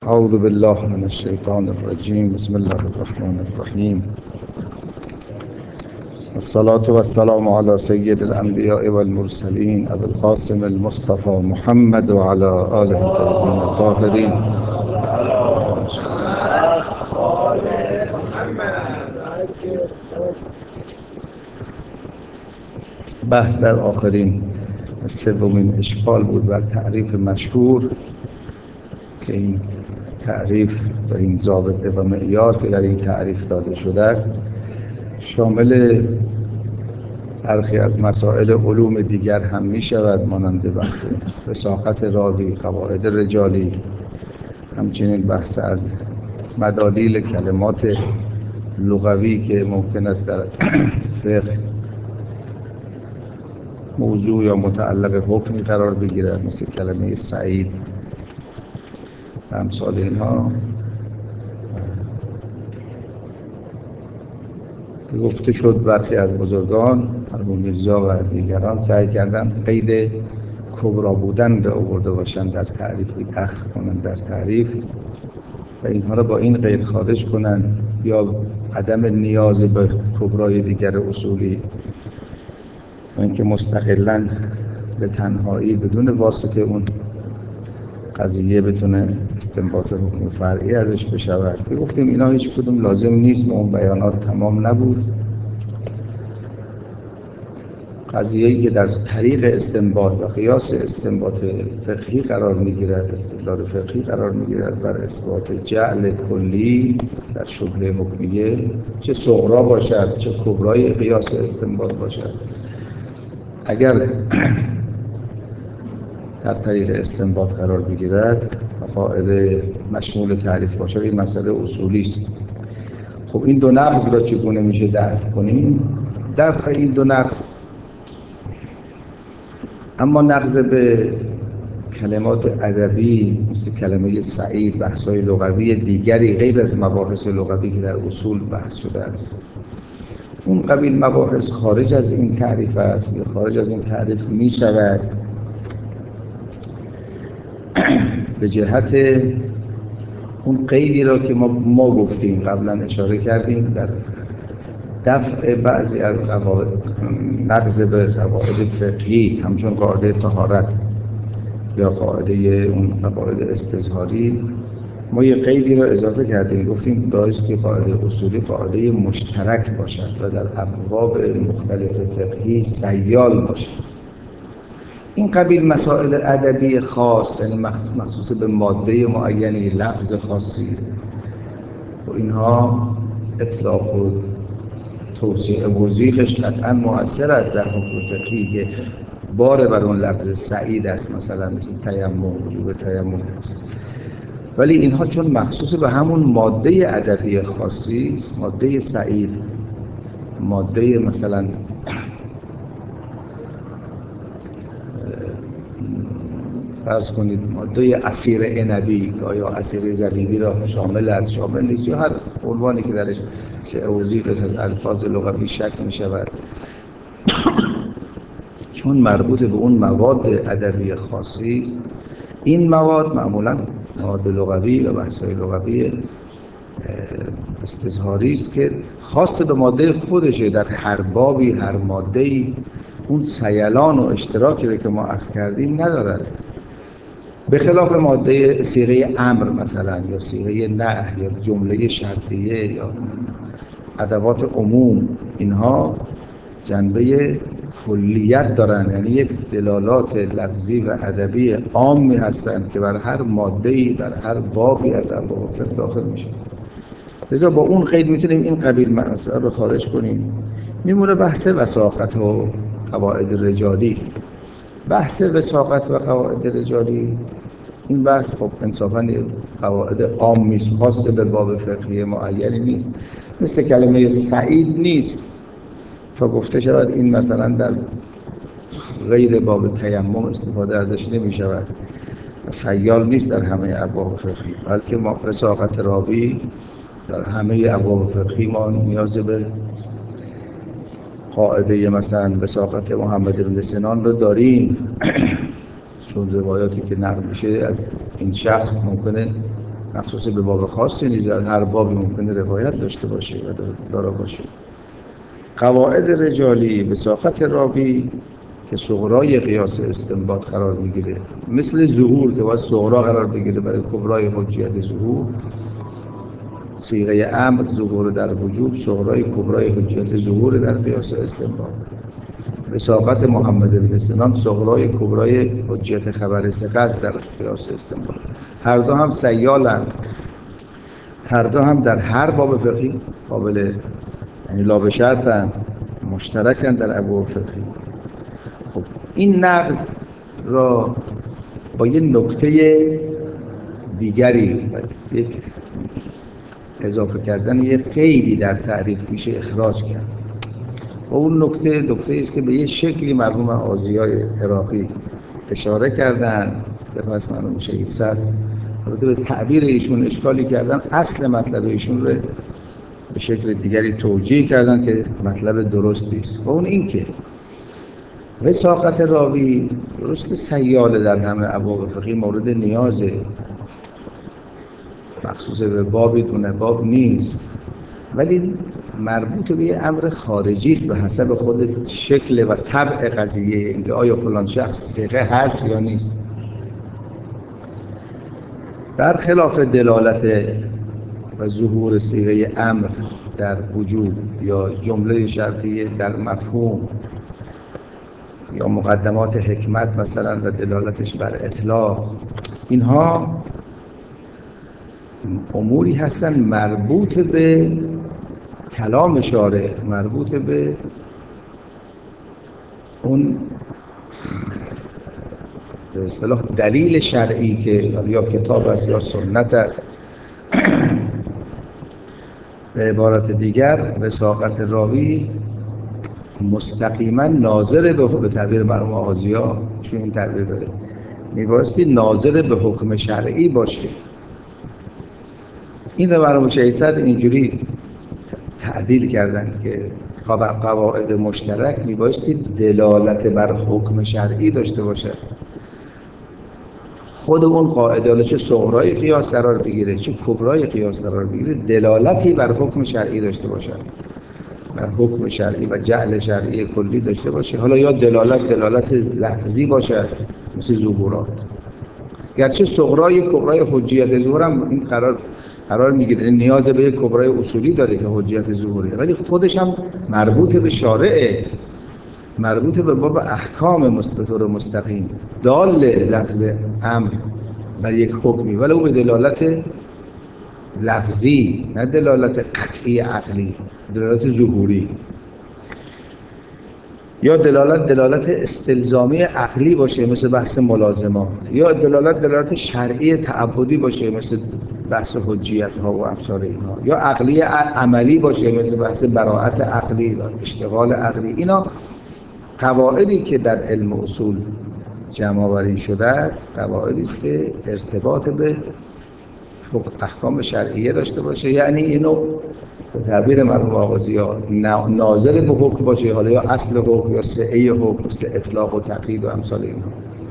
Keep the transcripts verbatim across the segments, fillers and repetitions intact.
اعوذ بالله من الشیطان الرجیم. بسم الله الرحمن الرحیم. الصلاة والسلام على سید الانبیاء والمرسلین ابی القاسم المصطفى محمد وعلى آله الطیبین الطاهرین. بحث در آخرین سومین اشکال بود بر تعریف مشهور که این تعریف و این ضابطه و معیار که در این تعریف داده شده است شامل برخی از مسائل علوم دیگر هم می شود، مانند بحث وثاقت راوی، قواعد رجالی، همچنین بحث از مدالیل کلمات لغوی که ممکن است در فقه موضوع یا متعلق حکمی قرار بگیرد، مثل کلمه سعید و امثال اینها. گفته شد برخی از بزرگان مرحوم میرزا و دیگران سعی کردند قید کبرا بودن را آورده باشند در تعریف، اخذ کنند در تعریف و اینها را با این قید خارج کنند، یا عدم نیاز به کبرای دیگر اصولی و اینکه مستقلاً به تنهایی بدون واسطه اون قضیه بتونه استنباط حکم فرعی ازش بشود. گفتیم اینا هیچ کدوم لازم نیست و اون بیانات تمام نبود. قضیه‌ای که در طریق استنباط و قیاس استنباط فقهی قرار می‌گیرد، استدلال فقهی قرار می‌گیرد بر اثبات جعل کلی در شبهه حکمیه، چه صغرا باشد چه کبرای قیاس استنباط باشد، اگر در طریق استنباط قرار بگیرد و قاعده مشمول تعریف باشد، این مسئله اصولی است. خب این دو نقض را چگونه میشه دفع کنیم؟ دفع این دو نقض، اما نقض به کلمات ادبی مثل کلمه سعید، بحث‌های لغوی دیگری غیر از مباحث لغوی که در اصول بحث شده است، اون قبیل مباحث خارج از این تعریف است یا خارج از این تعریف می شود به جهت اون قیدی را که ما, ما گفتیم قبلا اشاره کردیم در دفع بعضی از قواعد، نقض به قواعد فقهی همچون قاعده طهارت یا قاعده اون قواعد استظهاری. ما یه قیدی را اضافه کردیم، گفتیم باید که قاعده اصولی قاعده مشترک باشد و در ابواب مختلف فقهی سیال باشد. این قبیل مسائل ادبی خاص، یعنی مخصوص به ماده معینی، لفظ خاصی و اینها اطلاق و توسعه و زیغش قطعا مؤثر است در حکم فقهی که بار بر اون لفظ سعید است، مثلا مثل تیمم، وجوب تیمم است. ولی اینها چون مخصوص به همون ماده ادبی خاصی است، ماده سعید، ماده مثلا فرض کنید ماده عصیر عنبی یا عصیر زبیبی را شامل است، شامل نیست، یا هر عنوانی که درش سعوزیقش از الفاظ لغوی شک می شود، چون مربوط به اون مواد ادبی خاصی است. این مواد معمولاً مواد لغوی و بحث‌های لغوی استظهاری است که خاص به ماده خودشه، در هر بابی هر ماده‌ای اون سیلان و اشتراکی رو که ما عکس کردیم ندارد، به خلاف ماده صیغه امر مثلا یا صیغه نهی یا جمله شرطیه یا ادوات عموم. اینها جنبه کلیت دارن، یعنی یک دلالات لفظی و ادبی عامی هستند که بر هر ماده‌ای بر هر بابی از ابواب فقه داخل میشه. لذا با اون قید میتونیم این قبیل مسائل رو خارج کنیم. میمونه بحث وثاقت و قواعد رجالی. بحث وثاقت و قواعد رجالی، این بحث خب انصافاً قواعد عامی است، خاص به باب فقهی معینی نیست، مثل کلمه سعید نیست تا گفته شود این مثلا در غیر باب تیمم استفاده ازش نمی شود و سیال نیست در همه ابواب فقهی، بلکه ما وثاقت راوی در همه ابواب فقهی ما نیاز به قاعده مثلا وثاقت محمد بن سنان رو داریم، چون روایاتی که نقل میشه از این شخص ممکنه مخصوص به باب خاصی نیست، هر بابی ممکنه روایت داشته باشه و داره باشه. قواعد رجالی وثاقت راوی که صغرای قیاس استنباط قرار میگیره، مثل ظهور که باید صغرا قرار بگیره برای کبرای حجیت ظهور. صیغه امر ظهور در وجوب، صغرای کبرای حجیت ظهور در قیاس استنباط. وثاقت محمد بن سنان صغرای کبرای حجیت خبر ثقه است در قیاس استنباط. هر دو هم سیالند، هر دو هم در هر باب فقهی قابل، یعنی لا به شرطن، مشترکن در ابواب فقهی. خب این نقض را با یه نکته دیگری، یک اضافه کردن یه قیدی در تعریف میشه اخراج کرد. و اون نکته نکته است که به یه شکلی مرحوم آذیای عراقی اشاره کردن، سپس مرحوم شهید صدر البته به تعبیر ایشون اشکالی کردن، اصل مطلب ایشون رو به شکل دیگری توجیه کردن که مطلب درستی است. و اون این که وثاقت راوی درست سیاله در همه ابواب فقهی، مورد نیازه، مخصوص به بابی دونه باب نیست، ولی مربوط به یه امر خارجی است به حسب خود شکل و طبع قضیه، اینکه آیا فلان شخص ثقه هست یا نیست. برخلاف دلالت و ظهور صیغه امر در وجوب یا جمله شرطیه در مفهوم یا مقدمات حکمت مثلا و دلالتش بر اطلاق، اینها اموری هستن مربوط به کلام شارع، مربوط به اون به اصطلاح دلیل شرعی که یا کتاب است یا سنت است. به عبارت دیگر وثاقت راوی مستقیما ناظر به به تعبیر مرحوم آذیا چون این تعبیر داره، میبایستی ناظر به حکم شرعی باشه. این رو مرحوم شهید صدر اینجوری تعدیل کردن که قواعد مشترک میبایستی دلالت بر حکم شرعی داشته باشه. خود اون قاعده حالا چه صغرای قیاس قرار بگیره چه کبرای قیاس قرار بگیره، دلالتی بر حکم شرعی داشته باشه، بر حکم شرعی و جعل شرعی کلی داشته باشه. حالا یا دلالت دلالت لفظی باشه مثل ظهورات، گرچه صغرای کبرای حجیت ظهور هم این قرار قرار میگیره، نیاز به یک کبرای اصولی داره که حجیت ظهوریه، ولی خودش هم مربوط به شارعه، مربوط به باب احکام به طور مستقیم، دال لفظ امر بر یک حکمی، ولی او به دلالت لفظی نه دلالت قطعی عقلی، دلالت ظهوری. یا دلالت دلالت استلزامی عقلی باشه مثل بحث ملازمات، یا دلالت دلالت شرعی تعبدی باشه مثل بحث حجیت ها و امثال اینها، یا عقلی عملی باشه مثل بحث براءت عقلی و اشتغال عقلی. اینا قواعدی که در علم اصول جمع آوری شده است، قواعدی است که ارتباط به احکام شرعیه داشته باشه، یعنی اینو به تعبیر مرحوم آغازی‌ها ناظر به حکم باشه، حالا یا اصل حکم یا سعی حکم مثل اطلاق و تقیید و امثال اینها،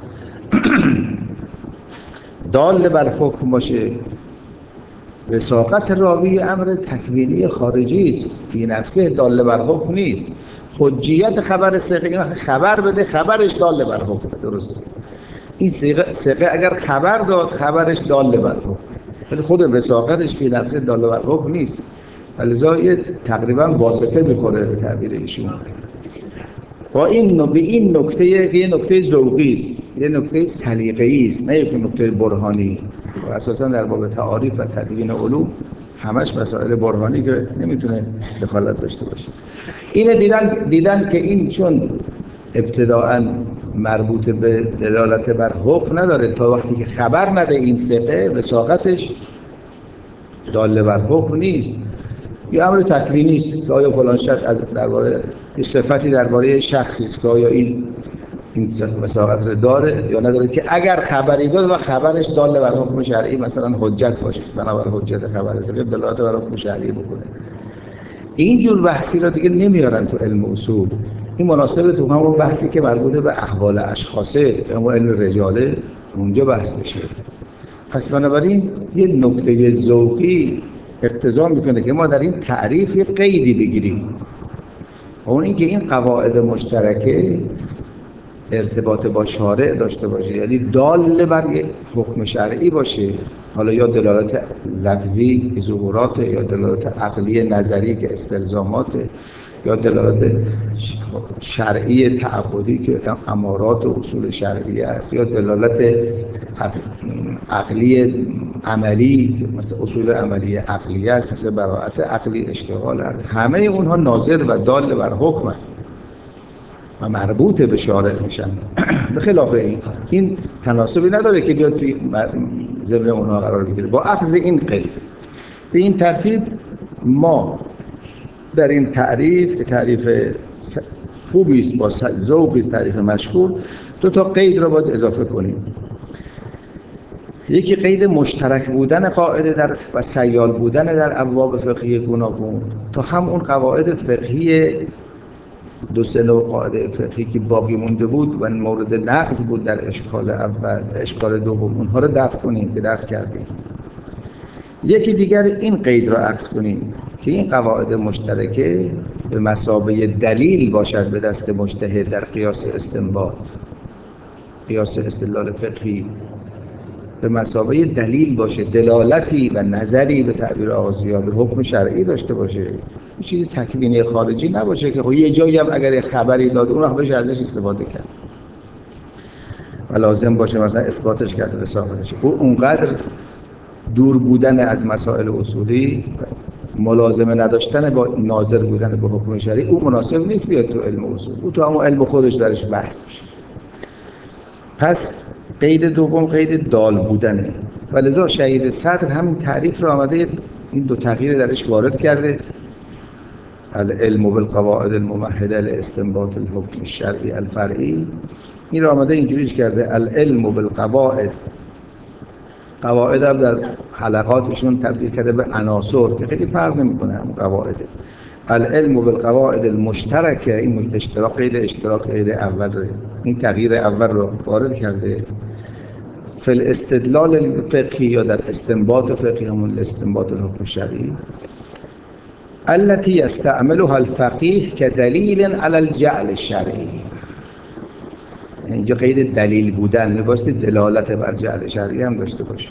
دال بر حکم باشه. وثاقت راوی امر تکوینی خارجی است، فی نفسه دال بر حکم نیست. حجیت خبر ثقه، خبر بده خبرش دال بر حکم، درسته. این ثقه اگر خبر داد خبرش دال بر حکم، ولی خود وثاقتش فی نفسه دال بر حکم نیست، لذا یه تقریبا واسطه میخوره به تعبیر ایشون. با این به این نکته یه نکته ذوقی است، یه نکته سلیقه‌ای است، نه یک نکته برهانی. و اساسا در باب تعاریف و تدوین علوم همش مسائل برهانی که نمیتونه دخالت داشته باشه. اینه دیدن دیدن که این چون ابتداءً مربوط به دلالت بر حکم نداره، تا وقتی که خبر نده این ثقه وثاقتش دال بر حکم نیست. یه امر تکوینی است که آیا فلان شخص از درباره یه صفتی درباره شخصی است که آیا این این وثاقت رو داره یا نداره، که اگر خبری داد و خبرش دال بر حکم شرعی مثلا حجت باشه، بنابر حجت خبر ثقه دلالت بر حکم شرعی بکنه. این جور بحثی را دیگه نمیارن تو علم اصول. این مناسبه تو همون بحثی که مربوط به احوال اشخاصه، همون علم رجاله، اونجا بحث بشه. پس بنابراین یه نکته ذوقی اقتضا میکنه که ما در این تعریف یه قیدی بگیریم، اون اینکه این قواعد مشترکه ارتباط با شارع داشته باشه، یعنی دال بر یک حکم شرعی باشه، حالا یا دلالت لفظی که ظهورات، یا دلالت عقلی نظری که استلزامات، یا دلالت شرعی تعبدی که امارات و اصول شرعی است، یا دلالت عقلی عملی که مثل اصول عملی عقلی است، مثل براءت عقلی، اشتغال است. همه اونها ناظر و دال بر حکم است و مربوط به شارع میشن. به خلاف این این تناسبی نداره که بیاد توی ضمن اونها قرار بگیره. با اخذ این قید به این ترتیب ما در این تعریف که تعریف خوبی است، با ذوقی است، تعریف مشهور، دو تا قید را باز اضافه کنیم. یکی قید مشترک بودن قاعده در و سیال بودن در ابواب فقهی گوناگون، تا هم اون قواعد فقهی دو سه نوع قاعده فقهی که باقی مونده بود و مورد نقض بود در اشکال اول، اشکال دوم، اونها رو دفع کنیم که دفع کردیم. یکی دیگر این قید را عکس کنیم که این قواعد مشترکه به مثابه دلیل باشد به دست مجتهد در قیاس استنباط، قیاس استدلال فقهی، به مثابه دلیل باشه، دلالتی و نظری به تعبیر آغازی‌ها به حکم شرعی داشته باشه، یه چیزی تکوینی خارجی نباشه که خب یه جایی هم اگر خبری داد اون وقت بشه ازش استفاده کرد و لازم باشه مثلا اثباتش کرده به ثابتش. او اونقدر دور بودن از مسائل اصولی، ملازمه نداشتن با ناظر بودن به حکم شرعی، او مناسب نیست بیاد تو علم اصول، او تو همون علم خودش درش بحث میشه. پس قید دوم قید دال بودنه و لذا شهید صدر همین تعریف رو آمده این دو تغییر درش وارد کرده. العلم بالقواعد الممهده لاستنباط الحکم الشرعی الفرعی، این رو آمده اینجوریش کرده العلم بالقواعد، قواعد هم در حلقاتشون تبدیل کرده به عناصر که خیلی فرق نمی‌کنه اون قواعد. العلم بالقواعد المشترکه، این اشتراک قید اشتراک قید اول رو، این تغییر اول رو وارد کرده. فی الاستدلال الفقهی یا در استنباط فقهی، همون استنباط الحکم الشرعی، التي يستعملها الفقيه كدليل على الجعل الشرعي. اینجا قید دلیل بودن میبایستی دلالت بر جعل شرعی هم داشته باشه.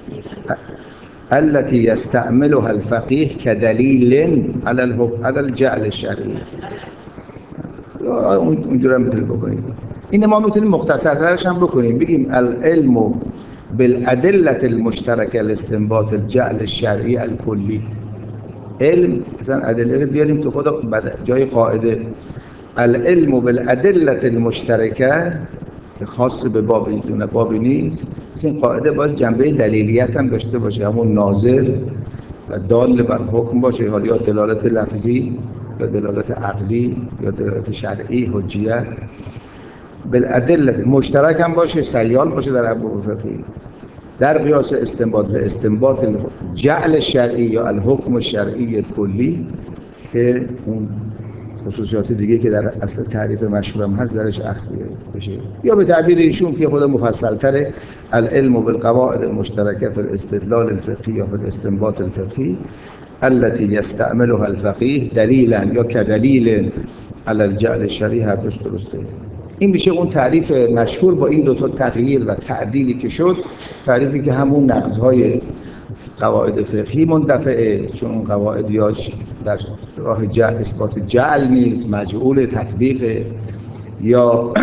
التي يستعملها الفقيه كدليل على الحكم على الجعل الشرعي. اونجوری هم میتونیم بکنیم. این ما میتونیم مختصرترش هم بکنیم، بگیم العلم بالادله المشترکه لاستنباط الجعل الشرعی الکلی. علم مثلا ادله رو بیاریم تو خود جای قاعده. العلم بالادله المشترکه که خاص به بابی دونه بابی نیست، مثل این قاعده باید جنبه دلیلیت هم داشته باشه، همون ناظر و دال بر حکم باشه، حالا یا دلالت لفظی یا دلالت عقلی یا دلالت شرعی، حجیت. بالادله مشترک هم باشه، سیال باشه در ابواب فقهی در قیاس استنباط لاستنباط جعل شرعی یا الحکم الشرعی کلی، که اون خصوصیات دیگه که در اصل تعریف مشهورم هست درش عکس بشه. یا به تعبیر ایشون که خود مفصل تره، العلم بالقواعد المشترکه فی الاستدلال الفقهی یا فی الاستنباط الفقهی التي يستعملها الفقيه دلیلا یا کدلیل علی الجعل الشرعی، هر دوش درسته. این میشه اون تعریف مشهور با این دو تا تغییر و تعدیلی که شد، تعریفی که همون نقض‌های قواعد فقهی مندفعه، چون قواعد یا در راه جعل اثبات جعل نیست، مجعول تطبیق، یا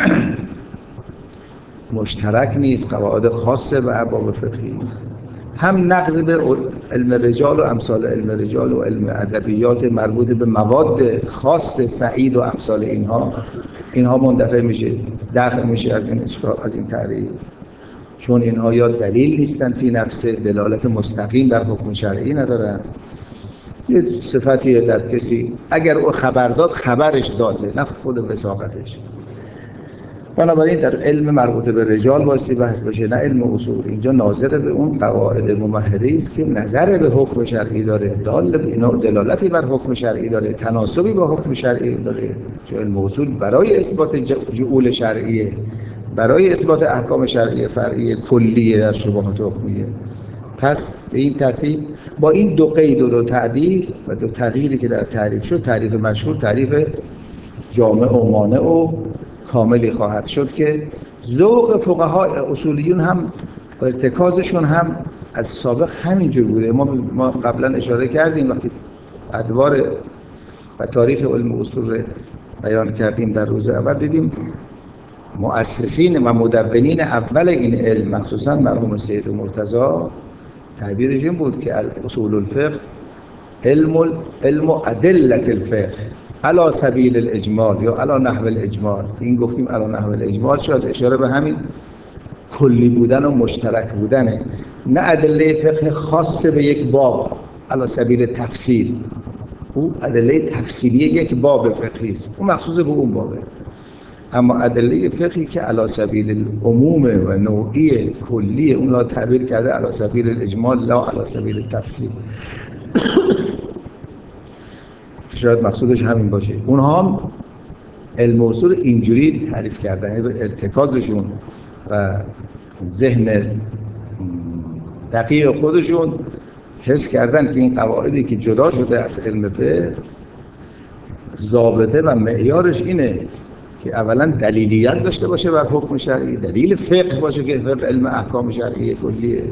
مشترک نیست، قواعد خاصه به ابواب فقهی نیست. هم نقض به علم رجال و امثال علم رجال و علم ادبیات مربوط به مواد خاص سعید و امثال اینها، اینها مندفع میشه، دفع میشه از این اشکال، از این تعریف، چون اینها یا دلیل نیستن فی نفسه، دلالت مستقیم بر حکم شرعی ندارن، یه صفتی در کسی اگر او خبر داد خبرش داده نه خود وثاقتش. بنابراین در علم مربوط به رجال بایستی بحث بشه، نه علم اصول. اینجا ناظر به اون قواعد ممهده است که نظر به حکم شرعی داره، دال به اینا، دلالتی بر حکم شرعی داره، تناسبی با حکم شرعی داره. چون علم اصول برای اثبات جعول شرعیه، برای اثبات احکام شرعی فرعی کلیه در شبهات حکمیه. پس به این ترتیب با این دو قید و دو تعدیل و دو تغییری که در تعریف شد، تعریف مشهور تعریف جامع و مانع و کاملی خواهد شد که ذوق فقهای اصولیون هم ارتکازشون هم از سابق همینجور بوده. ما ما قبلا اشاره کردیم وقتی ادوار و تاریخ علم اصول رو بیان کردیم در روز اول، دیدیم مؤسسین و مدونین اول این علم مخصوصا مرحوم سید مرتضی تعبیرش این بود که اصول الفقه علم علم ادله الفقه علی سبیل الاجمال یا علی نحو الاجمال. این گفتیم علی نحو الاجمال شاید اشاره به همین کلی بودن و مشترک بودنه، نه ادله فقه خاص به یک باب علی سبیل تفصیل. او ادله تفصیلی یک باب فقهی است، اون مخصوص به اون بابه. اما ادله فقهی که علی سبیل العموم و نوعی کلی، اون را تعبیر کرده علی سبیل الاجمال لا علی سبیل التفصیل. شاید مقصودش همین باشه. اونها هم علم اصول اینجوری تعریف کردن، یعنی به ارتکازشون و ذهن دقیق خودشون حس کردن که این قواعدی که جدا شده از علم فقه ضابطه و معیارش اینه که اولا دلیلیت داشته باشه بر حکم شرعی، دلیل فقه باشه که فقه علم احکام شرعی کلیه.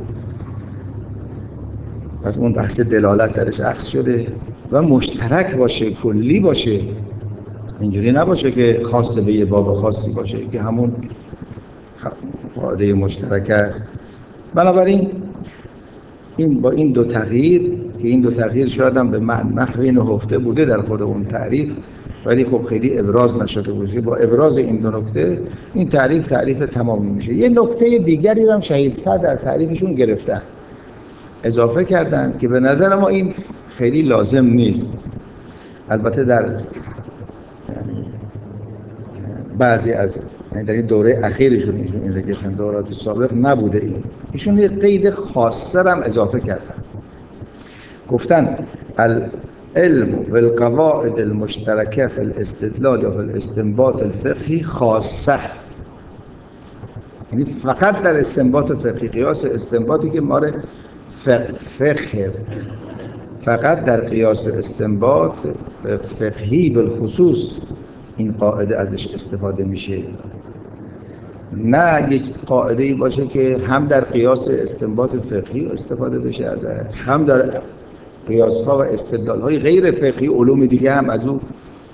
پس اون بحث دلالت درش اخذ شده و مشترک باشه، کلی باشه، اینجوری نباشه که خاص به یه باب خاصی باشه که همون قاعده مشترک است. بنابراین این با این دو تغییر که این دو تغییر شاید هم به نحوی نهفته بوده در خود اون تعریف، ولی خب خیلی ابراز نشده بود. با ابراز این دو نکته این تعریف تعریف تمامی میشه. یه نکته دیگری رو هم شهید صدر در تعریفشون گرفتن، اضافه کردن که به نظر ما این خیلی لازم نیست. البته در یعنی بعضی از یعنی در این دوره اخیرشون ایشون این رگشن دورات سابق نبوده. این ایشون یه قید خاصه هم اضافه کردن، گفتن العلم بالقواعد المشترکه فی الاستدلال و فی الاستنباط الفقهی خاصه، یعنی فقط در استنباط فقهی، قیاس استنباطی که ماره فقه، فقط در قیاس استنباط فقهی بالخصوص این قاعده ازش استفاده میشه. نه یک قاعده‌ای باشه که هم در قیاس استنباط فقهی استفاده بشه ازش، هم در قیاس‌ها و استدلال‌های غیر فقهی علوم دیگه هم از اون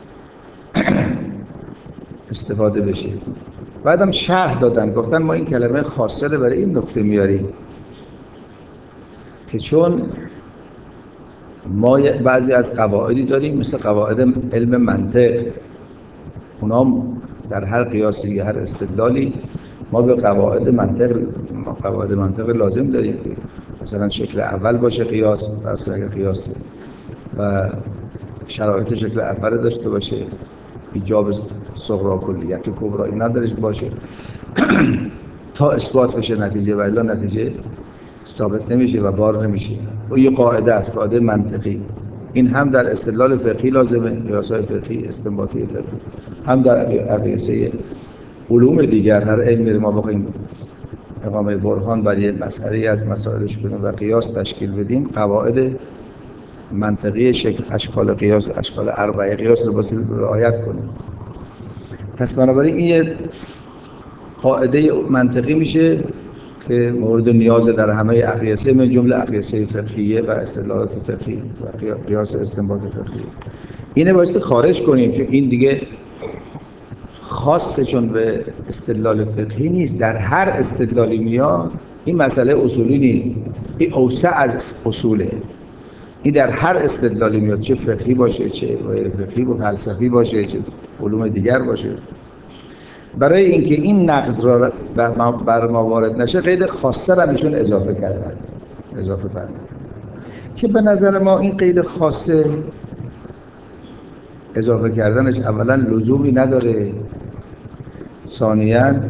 استفاده بشه. بعدم شرح دادن، گفتن ما این کلمه خاصه رو برای این نکته میاریم که چون ما بعضی از قواعدی داریم مثل قواعد علم منطق، اونا در هر قیاسی یا هر استدلالی ما به قواعد منطق ما قواعد منطق لازم داریم، مثلا شکل اول باشه قیاس، پس اگر قیاس و شرایط شکل اول داشته باشه، ایجاب صغرا کلیت کبرا اینا درش باشه تا اثبات بشه نتیجه، و الا نتیجه ثابت نمیشه و بار نمیشه. و یه قاعده است، قاعده منطقی. این هم در استدلال فقهی لازمه، قیاس‌های فقهی، استنباطی فقهی، هم در اقیسه علوم دیگر. هر علمی ما بخوایم اقامه برهان بر یه مسئله از مسائلش کنیم و قیاس تشکیل بدیم، قواعد منطقی شکل اشکال قیاس، اشکال اربعه قیاس رو باید رعایت کنیم. پس بنابراین این یه قاعده منطقی میشه که مورد نیاز در همه اقیسه، من جمله اقیسه فقهیه و استدلالات فقهی و قیاس استنباط فقهی. اینه باید خارج کنیم، چون این دیگه خاصه چون به استدلال فقهی نیست، در هر استدلالی میاد. این مسئله اصولی نیست، این اوسع از اصوله. این در هر استدلالی میاد، چه فقهی باشه، چه غیر فقهی و فلسفی باشه، چه علوم دیگر باشه. برای اینکه این نقض را بر ما وارد نشه، قید خاصه را ایشون اضافه کردن، اضافه فرمودن که به نظر ما این قید خاصه اضافه کردنش اولا لزومی نداره، ثانیاً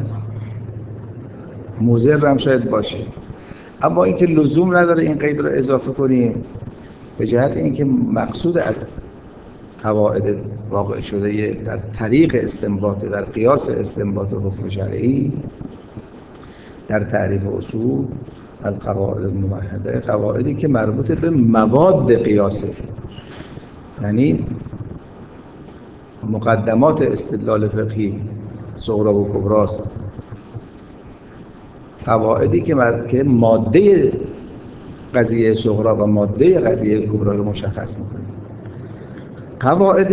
مضر هم شاید باشه. اما اینکه لزوم نداره این قید رو اضافه کنیم به جهت اینکه مقصود از قواعد واقع شده در طریق استنباط، در قیاس استنباط حکم شرعی، در تعریف اصول القواعد الموحده، قواعدی که مربوط به مواد قیاسه، یعنی مقدمات استدلال فقهی صغرا و کبراست، قواعدی که که ماده قضیه صغرا و ماده قضیه کبرا رو مشخص میکنه. قواعد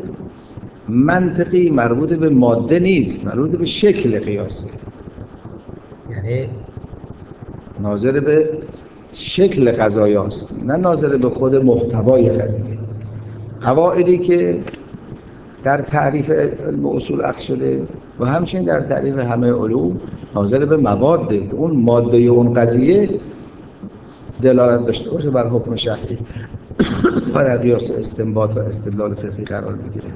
منطقی مربوط به ماده نیست، مربوط به شکل قیاسه، یعنی ناظر به شکل قضایاست، نه ناظر به خود محتوای قضیه. قواعدی که در تعریف علم اصول اخذ شده و همچنین در تعریف همه علوم ناظر به مواده که اون ماده اون قضیه دلالت داشته باشه بر حکم شرعی و در قیاس استنباط و استدلال فقهی قرار میگیره.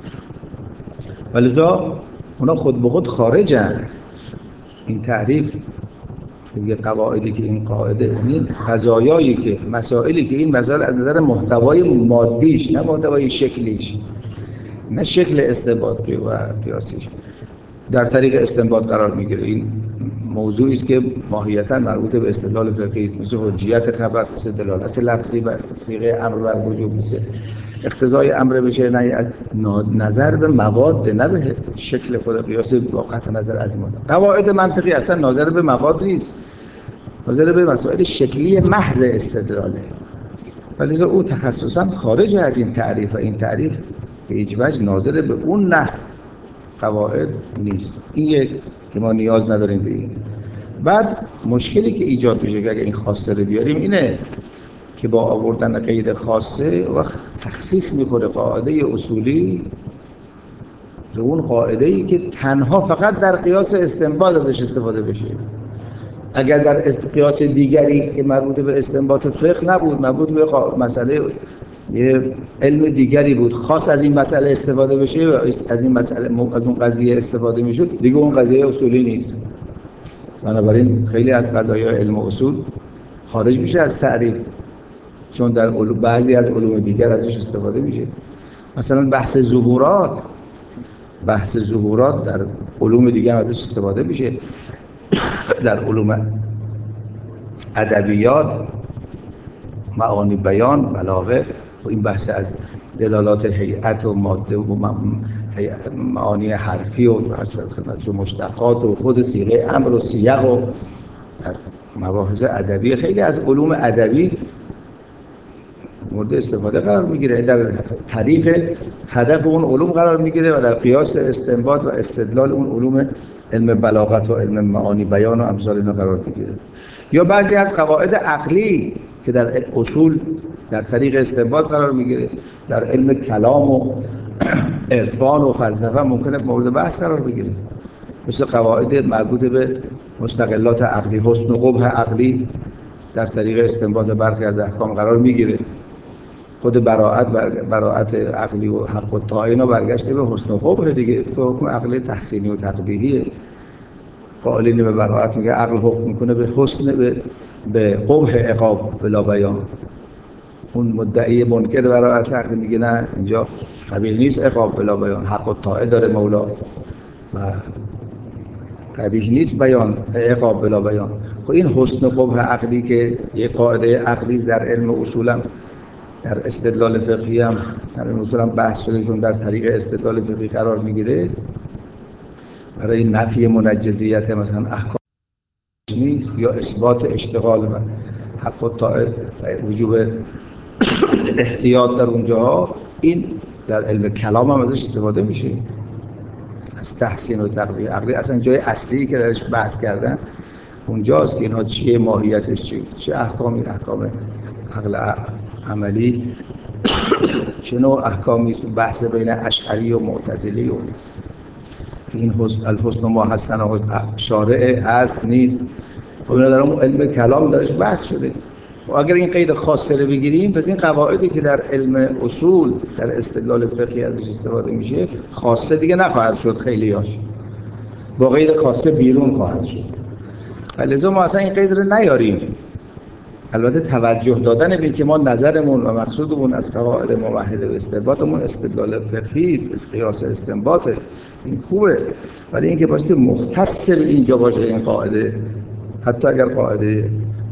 ولذا اونا خود به خود خارجن. این تعریف دیگه قواعدی که این قاعده، یعنی قضایایی که مسائلی که این مسائل از نظر محتوای مادیش، نه محتوای شکلیش، نه شکل استنباط و قیاسیش، در طریق استنباط قرار میگیره. این موضوعی است که ماهیتاً مربوط به استدلال فقهی است، مثل حجیت خبر، مثل دلالت لفظی بر صیغه امر بر وجوب، مثل اقتضای امر بشه، نه نظر به مواد، نه به شکل خود قیاس با قطع نظر از این. قواعد منطقی اصلا ناظر به مواد نیست، ناظر به مسائل شکلی محض استدلاله. ولی او تخصصاً خارج از این تعریف و این تعریف به هیچ وجه ناظر به اون نه قواعد نیست. این یک که ما نیاز نداریم به این. بعد مشکلی که ایجاد میشه که اگه این خاصه رو بیاریم اینه که با آوردن قید خاصه وقت تخصیص میکنه قاعده اصولی به اون قاعده‌ای که تنها فقط در قیاس استنباط ازش استفاده بشه. اگر در قیاس دیگری که مربوط به استنباط فقه نبود، مربوط به مسئله یه علم دیگری بود، خاص از این مسئله استفاده بشه و از این مسئله از اون قضیه استفاده میشد، دیگه اون قضیه اصولی نیست. بنابراین خیلی از قضایای علم اصول خارج میشه از تعریف، چون در علوم بعضی از علوم دیگر ازش استفاده میشه. مثلا بحث ظهورات، بحث ظهورات در علوم دیگر ازش استفاده میشه. در علوم ادبیات، معانی بیان، بلاغه، و این بحث از دلالات هیئت و ماده و معانی حرفی و خدمت و مشتقات و خود صیغه امر و سیاق و در مباحث ادبی خیلی از علوم ادبی مورد استفاده قرار میگیره، در طریق هدف اون علوم قرار میگیره و در قیاس استنباط و استدلال اون علوم علم بلاغت و علم معانی بیان و امثال اینا قرار میگیره. یا بعضی از قواعد عقلی که در اصول در طریق استنباط قرار میگیره، در علم کلام و عرفان و فلسفه ممکنه مورد بحث قرار بگیره، مثل قواعد مربوط به مستقلات عقلی، حسن و قبح عقلی در طریق استنباط برخی از احکام قرار میگیره. خود براءت براءت عقلی و حق و طاعین برگشته به حسن و قبح دیگه، تو حکم عقلی تحسینی و تقبیحیه. قائلین به براءت میگه عقل حکم میکنه به حسن به به قبح عقاب بلا بیان. اون مدعی منکر براءت عقلی میگه نه، اینجا قبیح نیست عقاب بلا بیان، حق و طاعه داره مولا و قبیح نیست بیان عقاب بلا بیان. خب این حسن و قبح عقلی که یک قاعده عقلی در علم اصولم، در استدلال فقهی هم در اصولا بحث شده، چون در طریق استدلال فقهی قرار میگیره، برای نفی منجزیت مثلا احکام نیست، یا اثبات اشتغال و حق و طاعه و وجوب احتیاط در اونجاها. این در علم کلام هم ازش استفاده میشه، از تحسین و تقبیح عقلی. اصلا جای اصلی که درش بحث کردن اونجاست که اینها چیه، ماهیتش چیه، چه احکامی، احکام عقل عملی چه نوع احکامی است. بحث بین اشعری و معتزلی و این حسن الحسن ما هستن و شارع هست نیست، خب اینا در اون علم کلام درش بحث شده. و اگر این قید خاصه رو بگیریم، پس این قواعدی که در علم اصول در استدلال فقهی ازش استفاده میشه خاصه دیگه نخواهد شد، خیلیاش با قید خاصه بیرون خواهد شد. لذا ما اصلا این قید رو نیاریم. البته توجه دادن به که ما نظرمون و مقصودمون از قواعد موحده و استنباطمون استدلال فقهی است، قیاس استنباط، این خوبه، ولی اینکه باشید مختص به اینجا باشه این قاعده، حتی اگر قاعده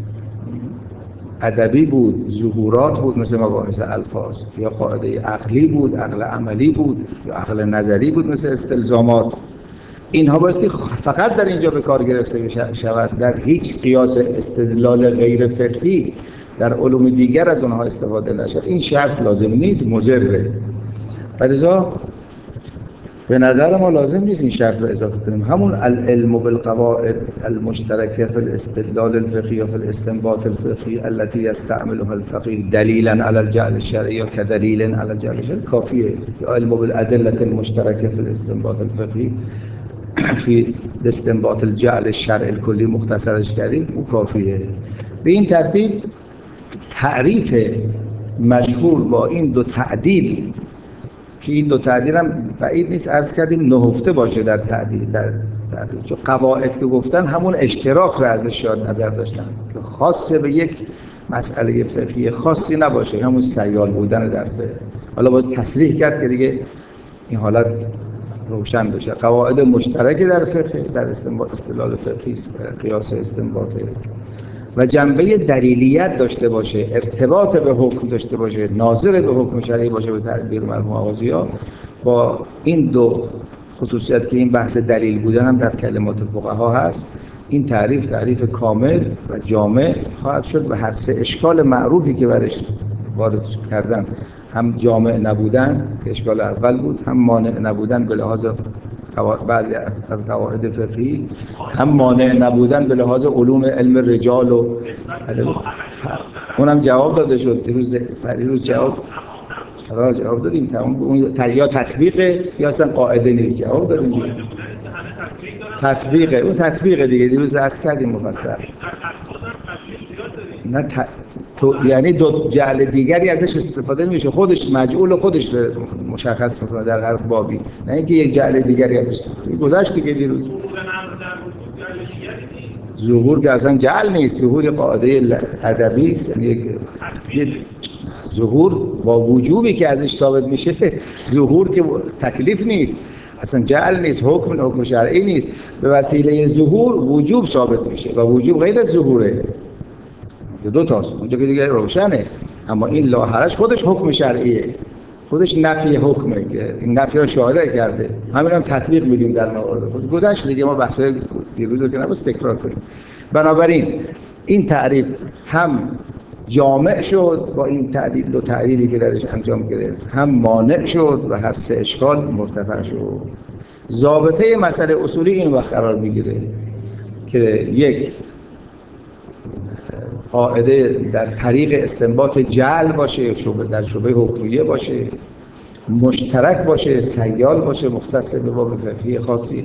ادبی بود، ظهورات بود مثل مباحث الفاظ، یا قاعده عقلی بود، عقل عملی بود، یا عقل نظری بود مثل استلزامات، اینها بایستی فقط در اینجا به کار گرفته شود، در هیچ قیاس استدلال غیر فقهی در علوم دیگر از اونها استفاده نشد. این شرط لازم نیست، مضره. لذا به نظر ما لازم نیست این شرط رو اضافه کنیم. همون العلم بالقواعد المشترکه فی الاستدلال الفقهی و فی الاستنباط الفقهی التي يستعملها الفقيه دلیلا علی الجعل الشرعی یا كدلیل علی الجعل الشرعی کافیه. علم بالادله المشترکه فی الاستنباط الفقهی فی استنباط الجعل الشرعی الکلی مختصرش کردیم، او کافیه. به این ترتیب تعریف مشهور با این دو تعدیل که این دو تعدیل هم بعید نیست عرض کردیم نهفته باشه در تعدیل، در تعدیل. چون قواعد که گفتن همون اشتراک رو ازش شاید نظر داشتن که خاص به یک مسئله فقهی خاصی نباشه، همون سیال بودن در فقه. حالا باز تصریح کرد که دیگه این حالت روشن بشه. قواعد مشترک در فقه، در استنباط استدلال فقهی است، قیاس استنباطه و جنبه دلیلیت داشته باشه، ارتباط به حکم داشته باشه، ناظر به حکم شرعی باشه به تعبیر مرحوم آغازی‌ها. با این دو خصوصیت که این بحث دلیل بودن هم در کلمات فقها هست، این تعریف تعریف کامل و جامع خواهد شد و هر سه اشکال معروفی که برش وارد کردن، هم جامع نبودن که اشکال اول بود، هم مانع نبودن به لحاظ بعضی از قواعد فقهی، هم مانع نبودن به لحاظ علوم علم رجال و اونم جواب داده شد. دیروز فریروز جواب چرا جواب دادیم تمام. اون یا تطبیقه یا اصلا قاعده نیست، جواب دادیم. تطبیقه، اون تطبیقه دیگه، دیروز عرض کردیم مفصل. نه ت... تو... یعنی دو جعل دیگری ازش استفاده نمیشه، خودش مجعول و خودش مشخص میکنه در هر بابی، نه اینکه یک جعل دیگری ازش گذشت دیگه دیروز. ظهور که اصلا جعل نیست، ظهور قاعده ادبی است. یک ظهور با وجوبی که ازش ثابت میشه، ظهور که تکلیف نیست، اصلا جعل نیست، حکم حکم شرعی نیست. به وسیله ظهور وجوب ثابت میشه و وجوب غیر از ظهوره، دو تاست اونجا که دیگه روشنه. اما این لاحرج خودش حکم شرعیه، خودش نفی حکمه که این نفی رو شارع کرده، همین هم تطبیق میدیم در موارد خود گذشت دیگه. ما بحثای دیروز رو که نباید تکرار کنیم. بنابراین این تعریف هم جامع شد با این تعدیل، دو تعدیلی که درش انجام گرفت، هم مانع شد و هر سه اشکال مرتفع شد. ضابطه مسئله اصولی این وقت قرار میگیره که یک قاعده در طریق استنباط جعل باشه، شبه در شبه حکمیه باشه، مشترک باشه، سیال باشه، مختص به باب فقهی خاصی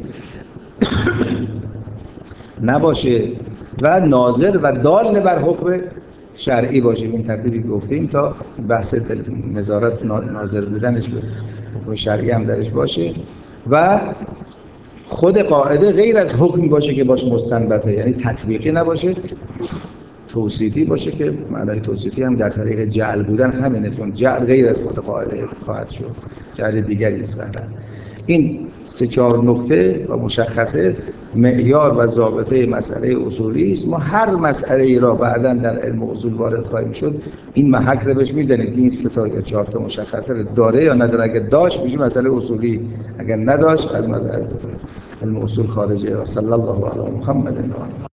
نباشه و ناظر و دال بر حکم شرعی باشه. این ترتیبی گفتیم تا بحث نظارت ناظر بودنش به حکم شرعی هم درش باشه و خود قاعده غیر از حکم باشه که باشه مستنبطه، یعنی تطبیقی نباشه، توصیفی باشه که معنای توصیفی هم در طریق جعل بودن همینه، چون جعل غیر از خود قاعده خواهد شد، جعل دیگری است. این سه چهار نکته و مشخصه معیار و ضابطه مسئله اصولی است. ما هر مسئله ای را بعداً در علم اصول وارد خواهیم شد این محک رو بهش میزنیم که این سه تا یا چهار تا مشخصه داره یا نداره. اگه داشت میشه مسئله اصولی، اگر نداشت از مسئله علم اصول خارجه. و صلی الله علی محمد.